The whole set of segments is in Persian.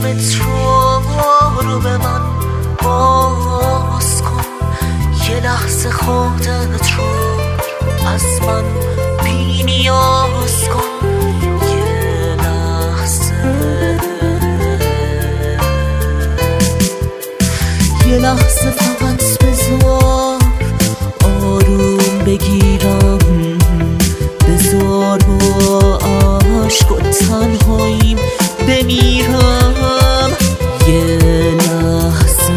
چشمت رو به من باز کن، یه لحظه خودت رو از من بی نیاز کن، یه لحظه فقط بذار آروم بگیرم، بذار با عشق و تنهاییم بمیرم، یه لحظه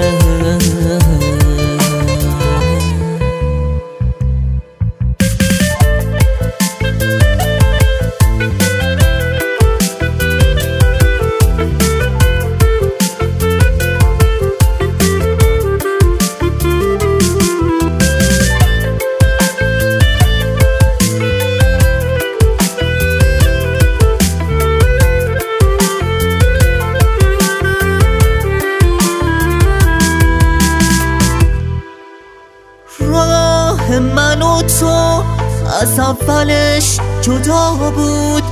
راه من و تو از اولش جدا بود،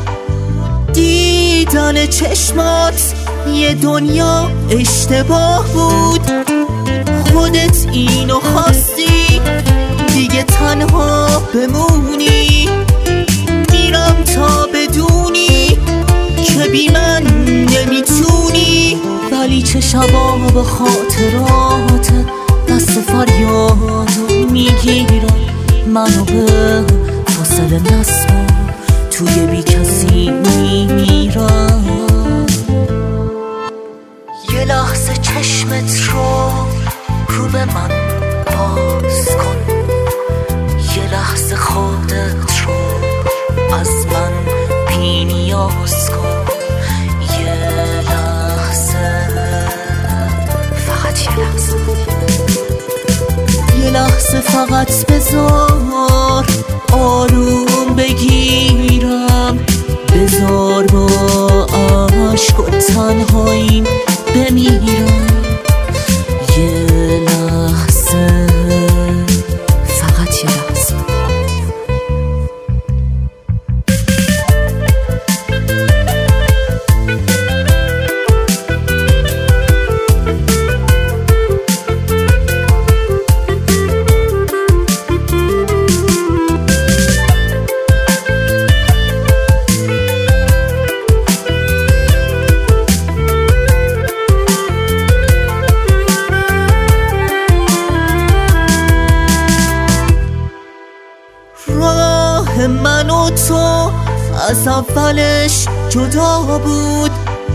دیدن چشمات یه دنیا اشتباه بود، خودت اینو خواستی دیگه تنها بمونی، میرم تا بدونی که بی من نمیتونی، ولی چه شبا به خاطرات دست فریادو میگیرم، منو به فاصله نسبا توی بی کسی میمیرم، یه لحظه چشمت رو به من باز کن، یه لحظه خودت رو از من بی نیاز کن، یه لحظه فقط یه لحظه، یه لحظه فقط بذار آروم بگیرم، بذار با عشق و تنهاییم بمیرم، یه لحظه فقط یه لحظه. راه من و تو از اولش جدا بود،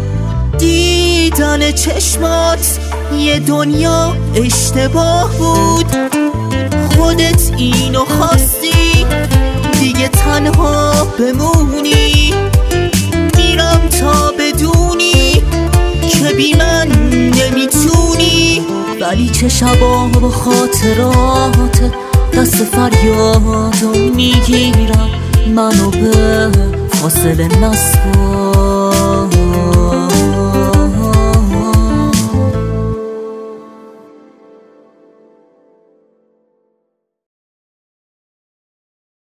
دیدن چشمات یه دنیا اشتباه بود، خودت اینو خواستی دیگه تنها بمونی، میرم تا بدونی که بی من نمیتونی، ولی چه شبا به خاطرات دست فریادو میگیرم، منو به فاصله نسپار.